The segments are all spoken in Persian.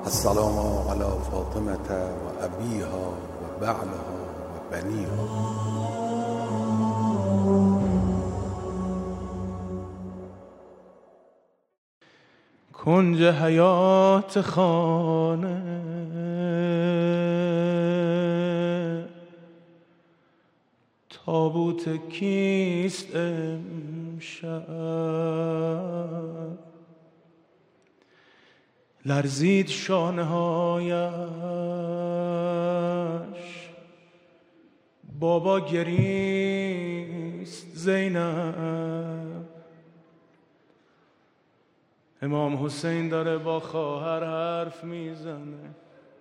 السلام على فاطمة وأبيها وبعلها وبنيها. کنج حیات خانه تابوت کیست امشب؟ لرزید شانه هایش، بابا گریست زینب. امام حسین داره با خواهر حرف میزنه.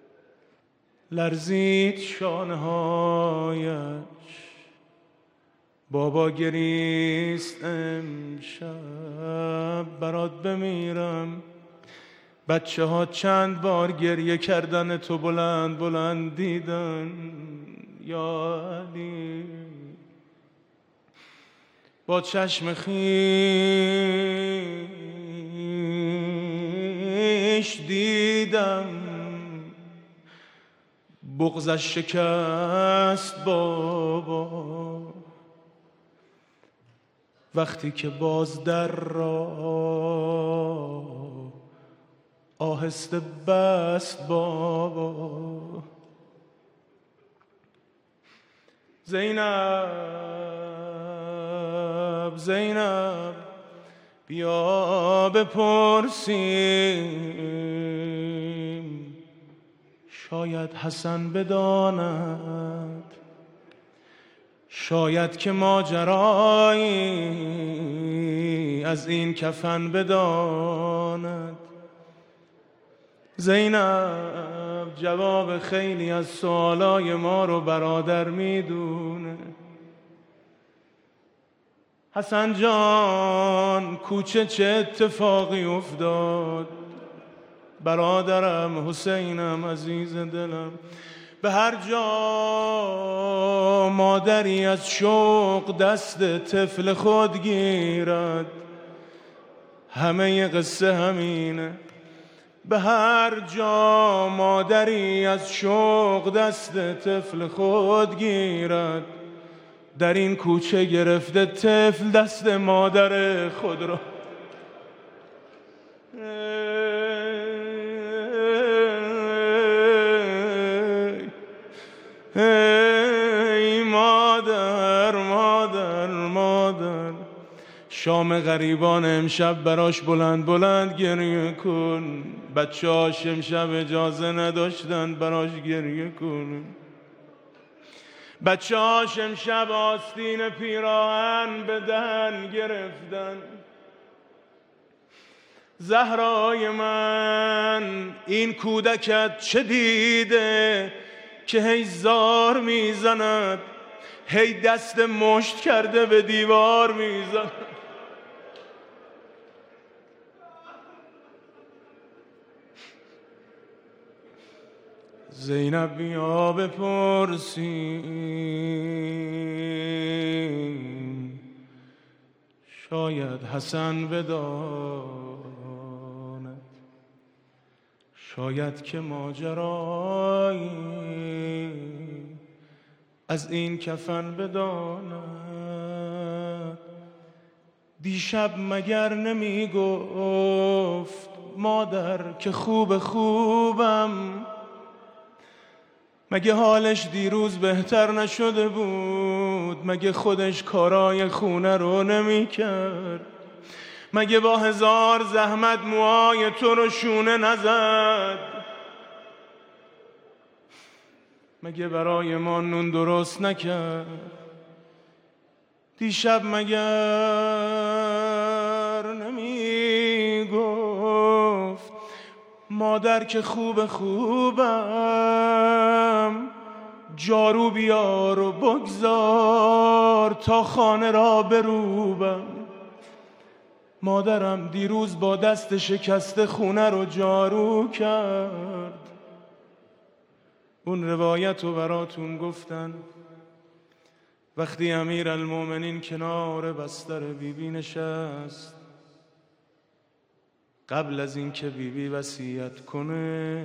لرزید شانه هایش، بابا گریست امشب. برات بمیرم. بچه ها چند بار گریه کردن تو بلند بلند دیدن یا علی. با چشم خیش دیدم بغضش شکست بابا، وقتی که باز در را آهسته بست بابا. زینب زینب بیا بپرسیم، شاید حسن بداند، شاید که ماجرایی از این کفن بداند. زینب جواب خیلی از سوالای ما رو برادر میدونه. حسن جان کوچه چه اتفاقی افتاد؟ برادرم حسینم عزیز دلم، به هر جا مادری از شوق دست طفل خود گیرد، همه قصه همینه. به هر جا مادری از شوق دست طفل خود گیرد، در این کوچه گرفته طفل دست مادر خود را. ای مادر مادر مادر، شام غریبان امشب براش بلند بلند گریه کن. بچه‌هاش امشب اجازه نداشتن براش گریه کن. بچه‌هاش امشب آستین پیراهن به دهن گرفتن. زهرای من این کودکت چه دیده که هی زار میزند، هی دست مشت کرده به دیوار میزند؟ زینب بیا بپرسیم، شاید حسن بداند، شاید که ماجرایی از این کفن بداند. دیشب مگر نمی گفت مادر که خوبم؟ مگه حالش دیروز بهتر نشده بود؟ مگه خودش کارای خونه رو نمی کرد؟ مگه با 1000 زحمت موهای تو رو شونه نزد؟ مگه برای ما نون درست نکرد؟ دیشب مگر نمی گفت مادر که خوبم؟ جارو بیار و بگذار تا خانه را بروبم. مادرم دیروز با دست شکسته خونه رو جارو کرد. اون روایت رو براتون گفتن وقتی امیرالمومنین کنار بستر بیبی نشست. قبل از این که بیبی وصیت کنه،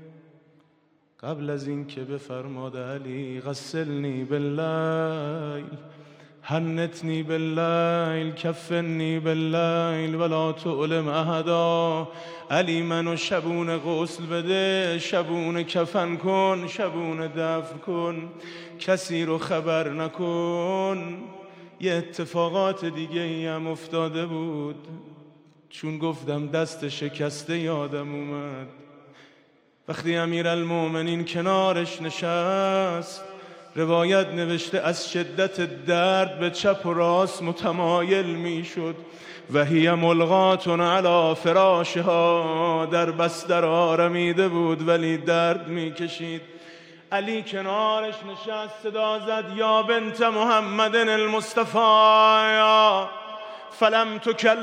قبل از این که بفرماد علی غسلنی باللیل حنتنی باللیل کفنی باللیل ولا تعلم احدا، علی منو شبونه غسل بده، شبونه کفن کن، شبونه دفن کن، کسی رو خبر نکن. یه اتفاقات دیگه ای هم افتاده بود، چون گفتم دست شکسته یادم اومد. وقتی امیرالمومنین کنارش نشست، روایت نوشته از شدت درد به چپ و راست متمایل می شد و هی ملغات علی فراشها، در بستر آرمیده بود ولی درد می کشید. علی کنارش نشست، صدا زد یا بنت محمد المصطفی، فلم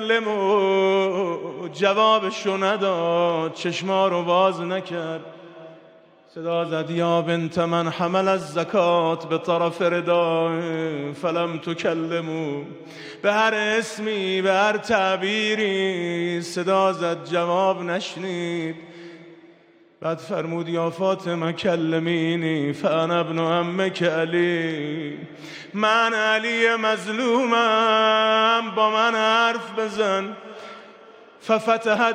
تکلمو، جوابشو نداد، چشما رو باز نکرد. صدا زد یا بنت من حمل الزکات به طرف رداه فلم تکلمو، به هر اسمی به هر تعبیری صدا زد، جواب نشنید. بعد فرمود یا فاطمه کلمینی فانا ابن عمک علی، من علی مظلومم، با من حرف بزن. ففتحت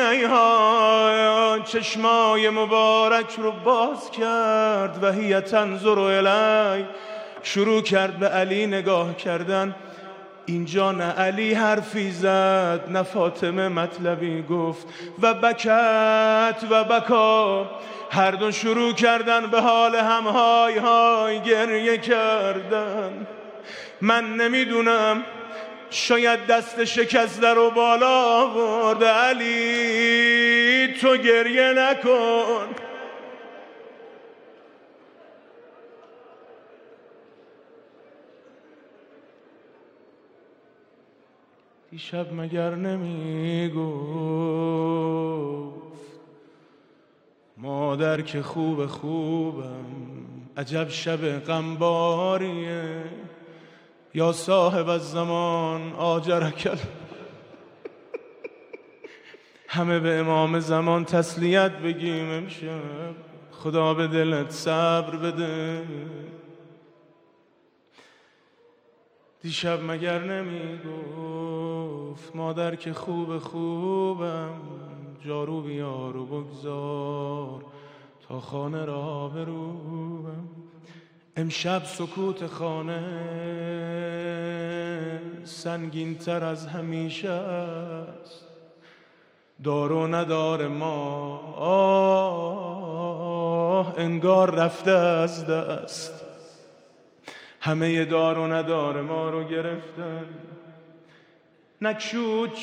عینیها، چشمای مبارک رو باز کرد و هی تنظر الی، شروع کرد به علی نگاه کردن. اینجا نه علی حرفی زد نه فاطمه مطلبی گفت و بکت و بکا، هر دو شروع کردن به حال هم های های گریه کردن. من نمیدونم، شاید دست شکسته رو بالا آورد. علی تو گریه نکن. دیشب مگر نمی گفت مادر که خوب خوبم، عجب شب غمباریه، یا صاحب الزمان آجرکل. همه به امام زمان تسلیت بگیم امشب، خدا به دلت صبر بده. دیشب مگر نمی گفت مادر که خوب خوبم، جارو بیار و بگذار تا خانه را بروبم. امشب سکوت خانه سنگین تر از همیشه است، دار و ندار ما انگار رفته از دست. همه دار و ندار ما رو گرفتن، نکشود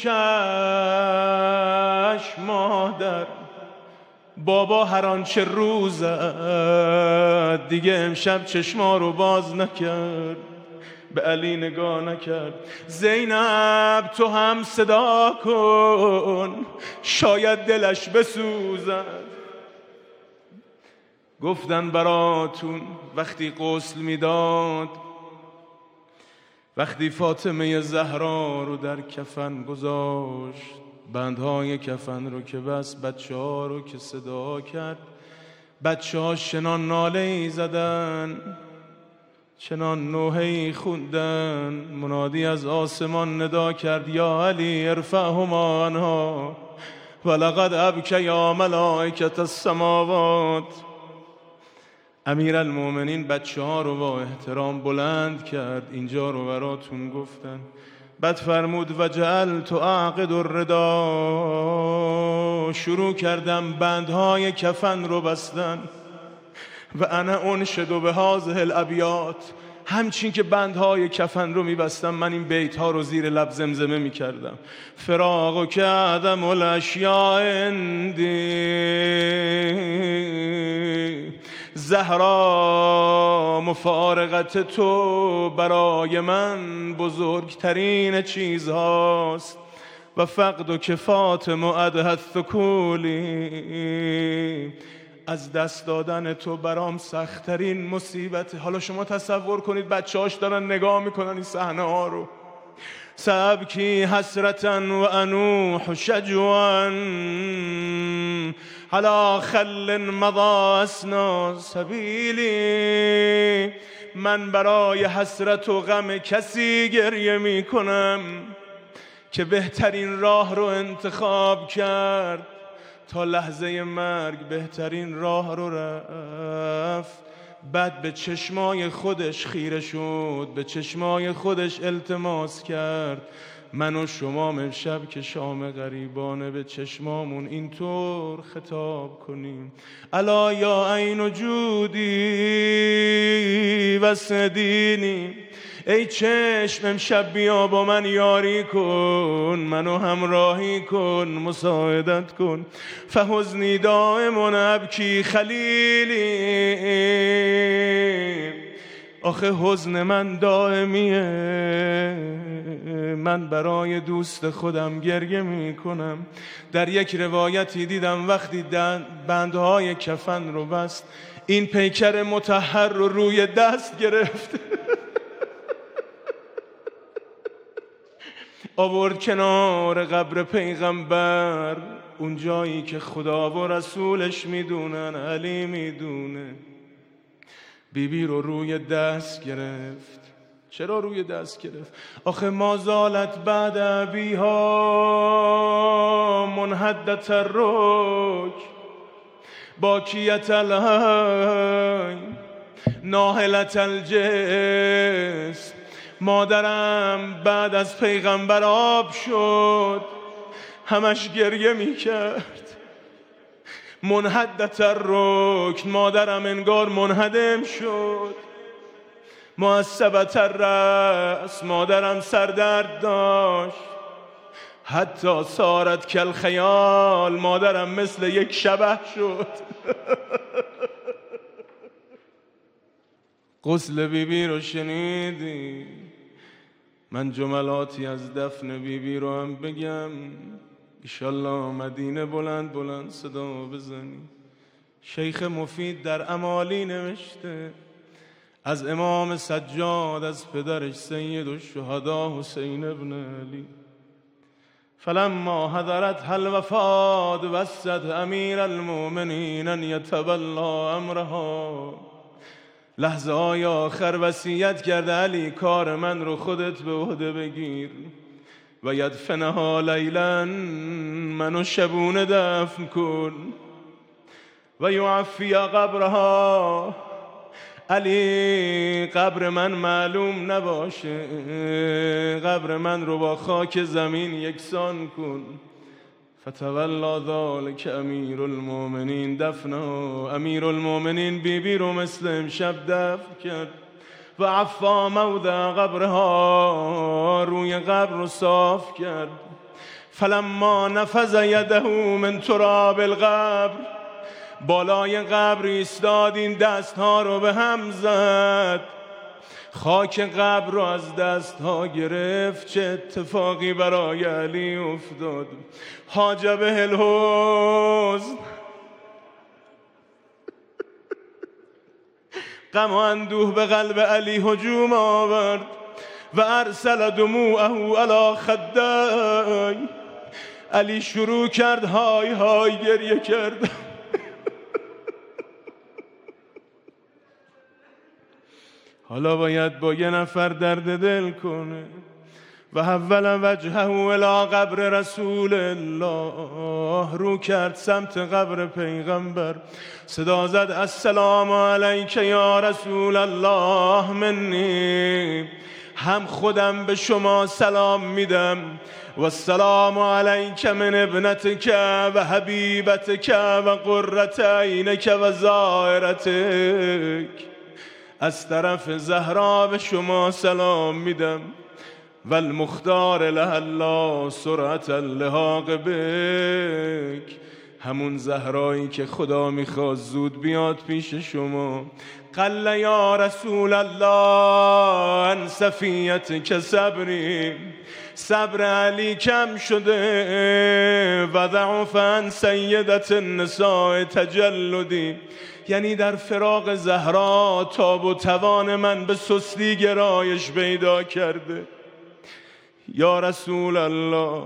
چشم مادر، بابا هر آنچه روز دیگه امشب چشما رو باز نکرد، به علی نگاه نکرد. زینب تو هم صدا کن، شاید دلش بسوزد. گفتن براتون وقتی غسل میداد، وقتی فاطمه زهرا رو در کفن گذاشت، بندهای کفن رو که بس، بچه ها رو که صدا کرد، بچه ها چنان ناله ای زدن، چنان نوحه‌ای خوندن. منادی از آسمان ندا کرد یا علی ارفعهما عنها ولقد ابکی ملائکة السماوات. امیرالمومنین بچه ها رو با احترام بلند کرد، اینجا رو براتون گفتن. بعد فرمود و جعلت اعقد الردا، شروع کردم بندهای کفن رو بستن. و انا انشد به هذه الابیات، همچین که بندهای کفن رو میبستم من این بیت ها رو زیر لب زمزمه میکردم. فراق که عدم الاشیاء اندی، زهرا مفارقت تو برای من بزرگترین چیزهاست. و فقد و کفات معده الثکولی، از دست دادن تو برام سخت‌ترین مصیبته. حالا شما تصور کنید بچه‌هاش دارن نگاه میکنن این صحنه ها رو، سأبكي حسرة وأنوح شجوا على خل مضى أسنى سبیلی. من برای حسرت و غم کسی گریه می کنم که بهترین راه رو انتخاب کرد، تا لحظه مرگ بهترین راه رو رفت. بعد به چشمای خودش خیره شد، به چشمای خودش التماس کرد من و شما امشب که شام غریبانه به چشمامون اینطور خطاب کنیم. الا یا عین وجودی وسدینی، ای چشم امشب بیا با من یاری کن، منو همراهی کن، مساعدت کن. فحزنی دائم ابکی خلیلی، آخه حزن من دائمیه، من برای دوست خودم گریه می کنم. در یک روایتی دیدم وقتی بندهای کفن رو بست، این پیکر مطهر رو روی دست گرفت آورد کنار قبر پیغمبر، اون جایی که خدا و رسولش میدونن، علی میدونه. بیبی رو روی دست گرفت. چرا روی دست گرفت؟ آخه ما زالت بعد ابیها منحدت الرک باکیت العین ناهلت الجسم. مادرم بعد از پیغمبر آب شد، همش گریه میکرد. منحدت الرکن، مادرم انگار منهدم شد. معصبت الرأس، مادرم سردرد داشت. حتی صارت کالخیال، مادرم مثل یک شبح شد. غسل بیبی رو شنیدی؟ من جملاتی از دفن بیبی رو هم بگم، ایشالله مدینه بلند بلند صدا بزنی. شیخ مفید در امالی نوشته از امام سجاد، از پدرش سید الشهدا حسین ابن علی. فلما حضرت الوفات وصت امیر المؤمنین ان یتولی امرها، لحظه های آخر وصیت کرده علی کار من رو خودت به عهده بگیر و یدفنها لیلا، منو شبونه دفن کن و یعفی قبرها، علی قبر من معلوم نباشه، قبر من رو با خاک زمین یکسان کن. فتولی ذلک امیر المؤمنین دفنه، امیر المؤمنین بیبی رو مثل امشب دفن کرد. و عفا موضع قبرها، روی قبر رو صاف کرد. فلما نفذ یده من تراب القبر، بالای قبر ایستاد، این دستها رو به هم زد، خاک قبر رو از دستها گرفت. چه اتفاقی برای علی افتاد؟ حاجب الحزن، غم و اندوه به قلب علی هجوم آورد و ارسل دموعه علی خدای. علی شروع کرد های های گریه کرد. حالا باید با یه نفر درد دل کنه. و حول وجهه الی قبر رسول الله، رو کرد سمت قبر پیغمبر، صدا زد السلام علیک یا رسول الله منی، هم خودم به شما سلام میدم، و السلام علیک من ابنتک و حبیبتک و قرة عینک و زائرتک، از طرف زهرا به شما سلام میدم. و المختار له الله سرعت اللحاق بک، همون زهرایی که خدا میخواد زود بیاد پیش شما. قل یا رسول الله عن صفیتک صبری، صبر علی کم شده. و ضعف عن سیدت النساء تجلدی، یعنی در فراق زهرا تاب و توان من به سستی گرایش پیدا کرده. یا رسول الله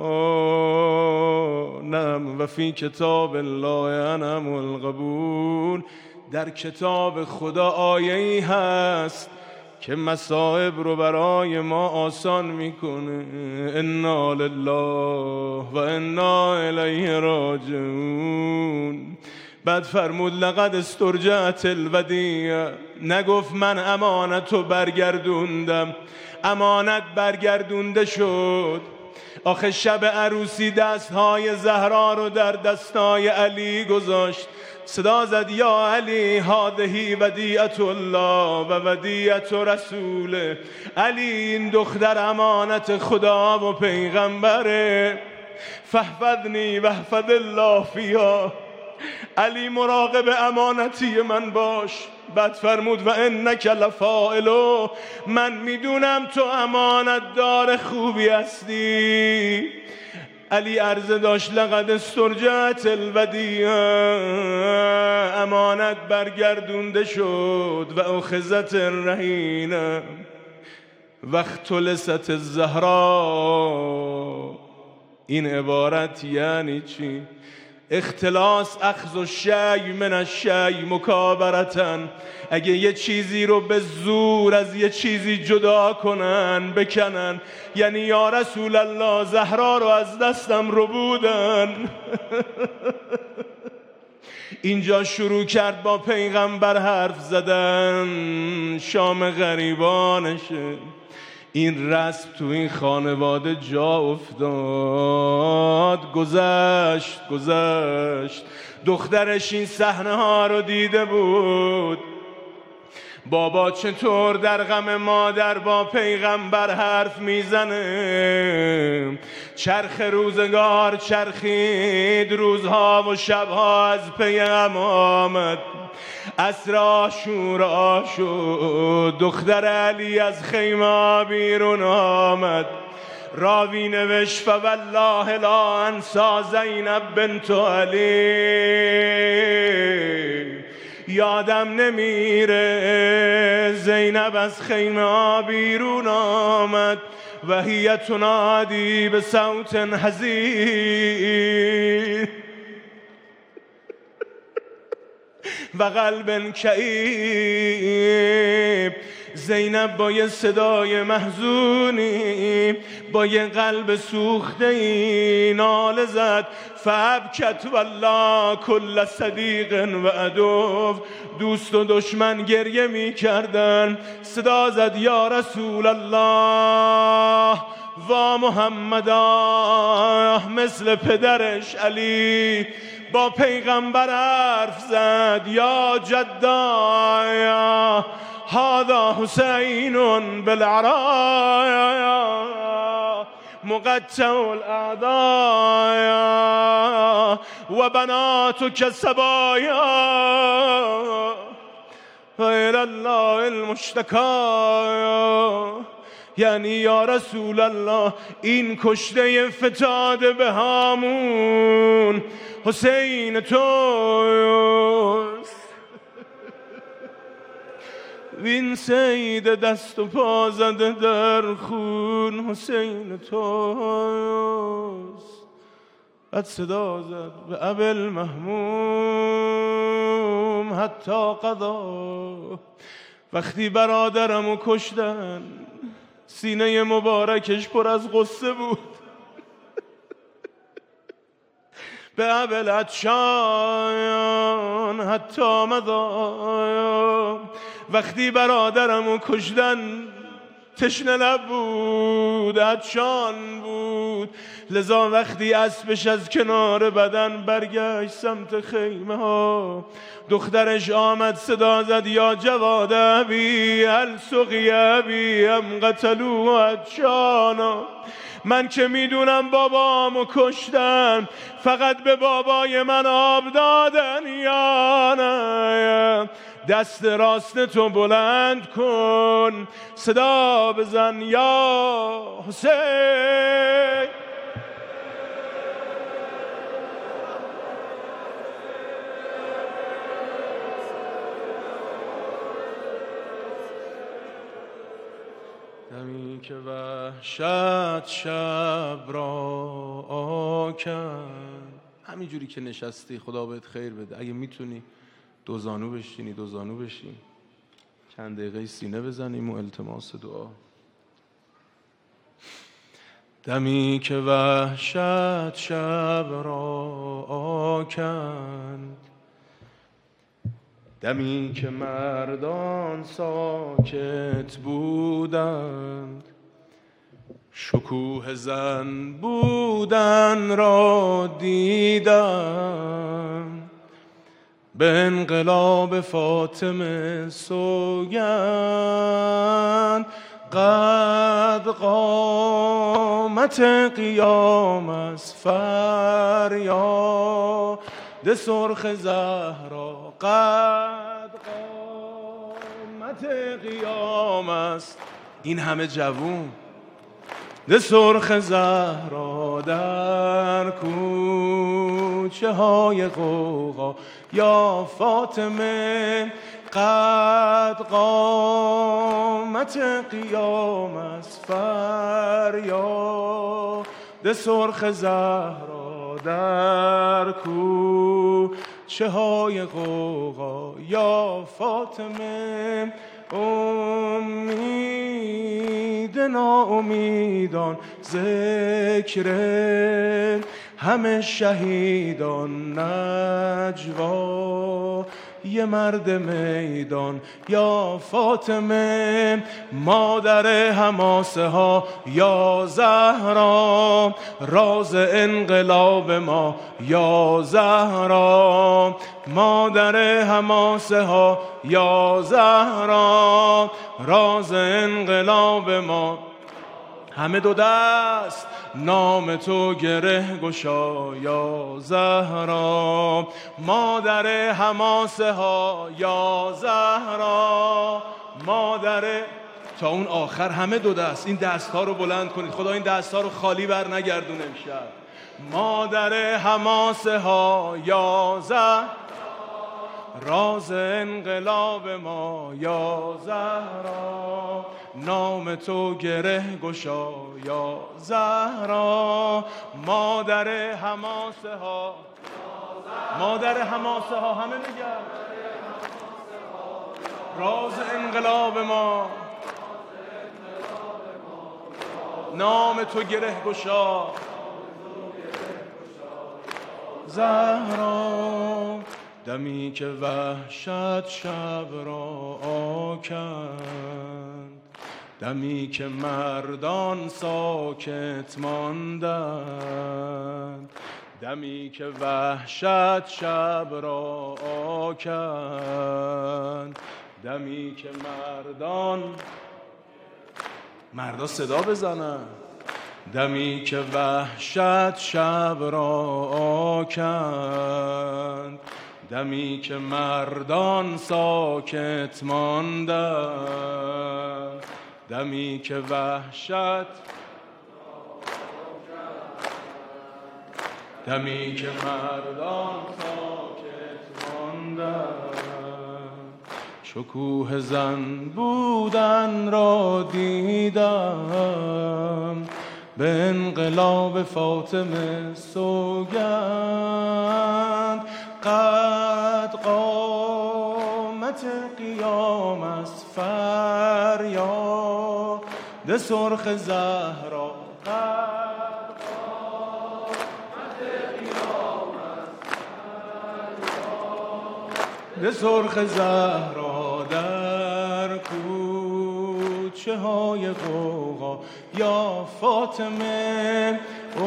نعم و فی کتاب الله انعم القبول. در کتاب خدا آیه‌ای هست که مصائب رو برای ما آسان میکنه. انا لله و انا الیه راجعون. بعد فرمود لقد استرجعت الودیعه، نگفت من امانت رو برگردوندم، امانت برگردونده شد. آخه شب عروسی دستهای زهرا رو در دستای علی گذاشت، صدا زد یا علی هذه ودیعت الله و ودیعت رسوله. علی این دختر امانت خدا و پیغمبره، فاحفظنی واحفظ الله فیها. علی مراقب امانتی من باش. بعد فرمود و انک لفاعلو، من میدونم تو امانت دار خوبی هستی. علی عرضه داشت لقد استرجعت الودیعه، امانت برگردونده شد. و اخذت الرهینه و اختلست الزهرا. این عبارت یعنی چی؟ اختلاس اخذ الشی من الشی مکابرتن. اگه یه چیزی رو به زور از یه چیزی جدا کنن، بکنن، یعنی یا رسول الله زهرا رو از دستم رو بودن. اینجا شروع کرد با پیغمبر حرف زدن. شام غریبانشه. این رسم تو این خانواده جا افتاد. گذشت دخترش این صحنه ها رو دیده بود. بابا چطور در غم مادر با پیغمبر حرف میزنه. چرخ روزگار چرخید، روزها و شبها از پی هم آمد. عصر عاشورا شد، دختر علی از خیمه بیرون آمد. راوی نوشت فوالله لا انسا زینب بنت علی. یادم نمیره زینب از خیمه بیرون آمد. و هی تنادی به صوت حزین و قلب کئیب. زینب با یه صدای محزونی، با یه قلب سوخته‌ای ناله زد فابکت والله کل صدیق و عدو. دوست و دشمن گریه می کردن. صدا زد یا رسول الله و محمدا. مثل پدرش علی با پیغمبر حرف زد یا جدایا هذا حسین بالعرایا مقطع الاعداء و بناتک سبایا غیر الله المشتکا. یعنی یا رسول الله این کشته فتاده به هامون حسین توست. وین سید دست و پا زده در خون حسین توست. بعد صدا زد به ابل محموم حتی قضا. وقتی برادرمو کشتن سینه مبارکش پر از غصه بود. به ابل عطشان حتی مضا. وقتی برادرمو کشتن تشنه نبود، عطشان بود. لذا وقتی اسبش از کنار بدن برگشت سمت خیمه ها، دخترش آمد صدا زد یا جواد ابی هل سقی ابی ام قتلوا عطشانا. من که میدونم بابامو کشتن، فقط به بابای من آب دادن یا نه؟ دست راست تو بلند کن، صدا بزن یا حسین. دمی که وحشت شب را کند. همینجوری که نشستی خدا بهت خیر بده. اگه میتونی دو زانو بشین، چند دقیقه سینه بزنیم و التماس دعا. دمی که وحشت شب را کند، دمی که مردان ساکت بودند، شکوه زن بودن را دیدم، به انقلاب فاطمه سوگند. قد قامت قیام از فریاد سرخ زهرا، قد قامت قیام است. این همه جوون ده سرخ زهرا در کوچه های غوغا، یا فاطمه قد قامت قیام از فریاد سرخ زهرا در کوچه های غوغا، یا فاطمه امید ناامیدان، ذکر همه شهیدان، نجوا یه مرد میدان، یا فاطمه مادر حماسه ها، یا زهرا راز انقلاب ما، یا زهرا مادر حماسه ها، یا زهرا راز انقلاب ما. همه دو دست نام تو گره گشا، یا زهرا مادر حماسه ها، یا زهرا مادر. تا اون آخر همه دو دست، این دست ها رو بلند کنید. خدا این دست ها رو خالی بر نگردون امشب. مادر حماسه ها، یا زهرا راز انقلاب ما، یا زهرا نام تو گره گشا، یا زهرا مادر حماسه ها، مادر حماسه ها. همه میگن راز انقلاب ما، نام تو گره گشا، زهرا. دمی که وحشت شب را کند، دمی که مردان ساکت ماندند، دمی که وحشت شب را کند، دمی که مردا صدا بزنن، دمی که وحشت شب را کند، دمی که مردان ساکت ماندند، دمی که وحشت، دمی که مردان ساکت ماندند، شکوه زن بودن را دیدم، به انقلاب فاطمه سوگند. قد قامت قیام از فریاد سرخ زهرا، قد قامت قیام از فریاد سرخ زهرا در کوچه های غوغا، یا فاطمه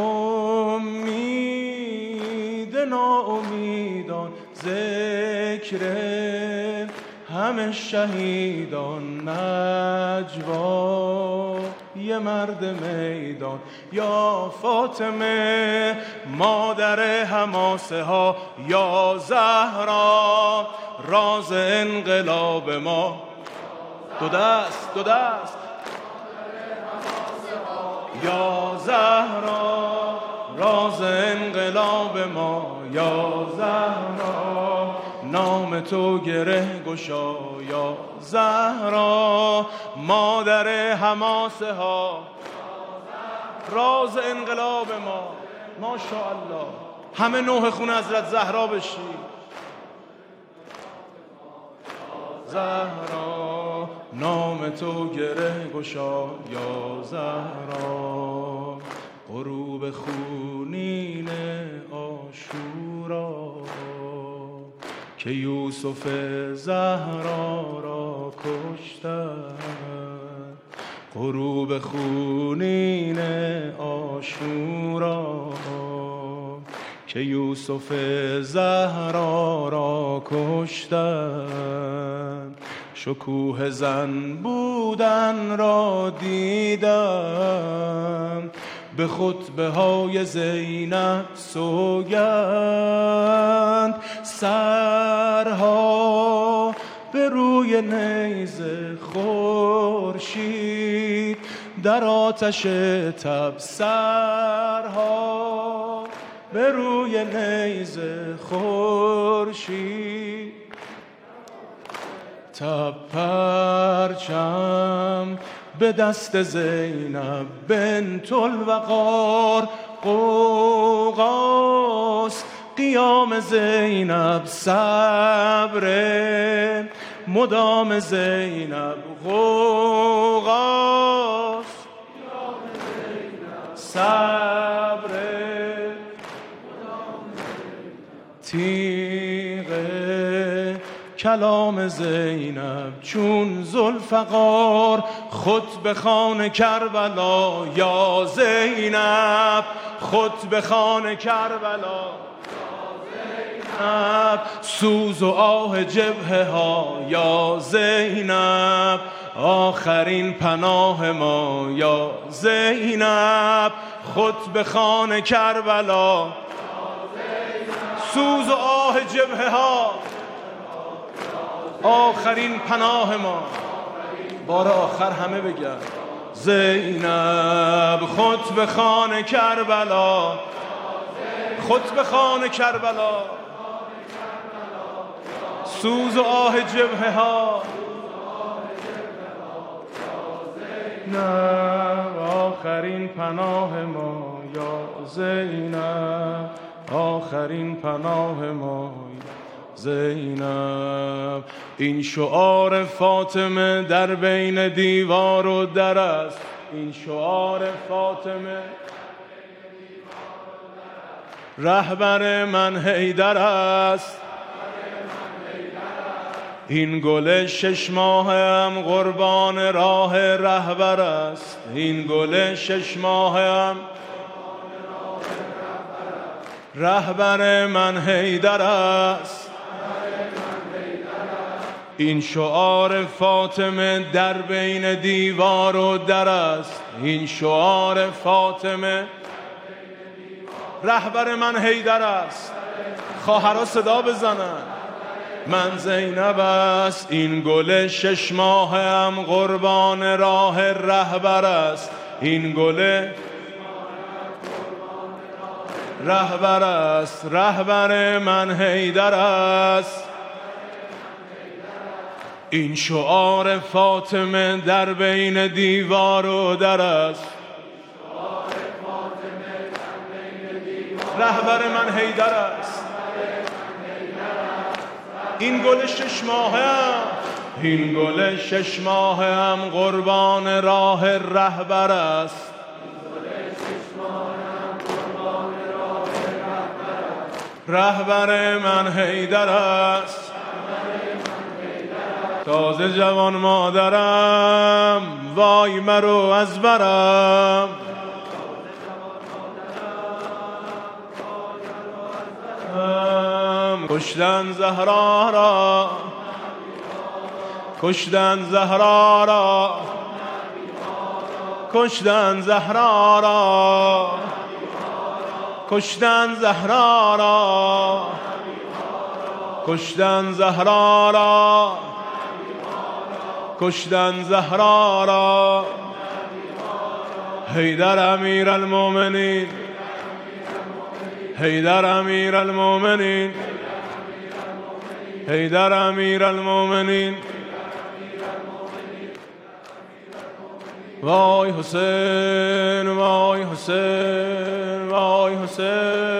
امید ناامیدان، ذکر همه شهیدان، نجوا یه مرد میدان، یا فاطمه مادر حماسه ها، یا زهرا راز انقلاب ما. دو دست دو دست، یا زهرا راز انقلاب ما، یا زهرا نام تو گره گشایا زهرا، مادر حماسه ها، راز انقلاب ما. ماشاءالله همه نوح خون حضرت زهرا بشی. زهرا نام تو گره گشایا زهرا، غروب خونین عاشورا که یوسف زهرا را کشتند. غروب خونین عاشورا که یوسف زهرا را کشتند. شکوه زن بودن را دیدم، به خطبه های زینب سوگند. سرها به روی نیزه خورشید در آتش تب، سرها به روی نیزه خورشید تب، پرچم به دست زینب بنت الوقار. قوقاس قیام زینب، صبر مدام زینب. قوقاس صبر تیغ کلام زینب چون ذوالفقار. خطبه خوان کربلا یا زینب، خطبه خوان کربلا زینب. سوز و آه جبهه ها یا زینب، آخرین پناه ما یا زینب. خطبه خوان کربلا، سوز و آه جبهه ها، آخرین پناه ما. بار آخر همه بگن زینب. خطبه خوان کربلا، خطبه خوان کربلا، سوز و آه جبهه ها. زینب آخرین پناه ما یا زینب، آخرین پناه ما زینب. این شعار فاطمه در بین دیوار و در است، این شعار فاطمه رهبر من حیدر است. این گل 6 ماهم قربان راه رهبر است، این گل 6 ماهم رهبر من حیدر است. این شعار فاطمه در بین دیوار و در است، این شعار فاطمه رهبر من حیدر است. خواهرها صدا بزنن من زینب است. این گل 6 ماهم قربان راه رهبر است، این گل رهبر است، رهبر من حیدر است. این شعار فاطمه در بین دیوار و در است، رهبر من حیدر است. این گل 6 ماهم، این گل 6 ماهم قربان راه رهبر است. رهبر من حیدر است. تازه جوان مادرم وای مرو از برم، کشتن زهرا را، کشتن زهرا را، کشتن زهرا را، کشتن زهرا را، کشتن زهرا را، کشتن زهرا را. حیدر امیر المومنین، حیدر امیر المومنین، حیدر امیرالمومنین وای حسین وای حسین وای حسین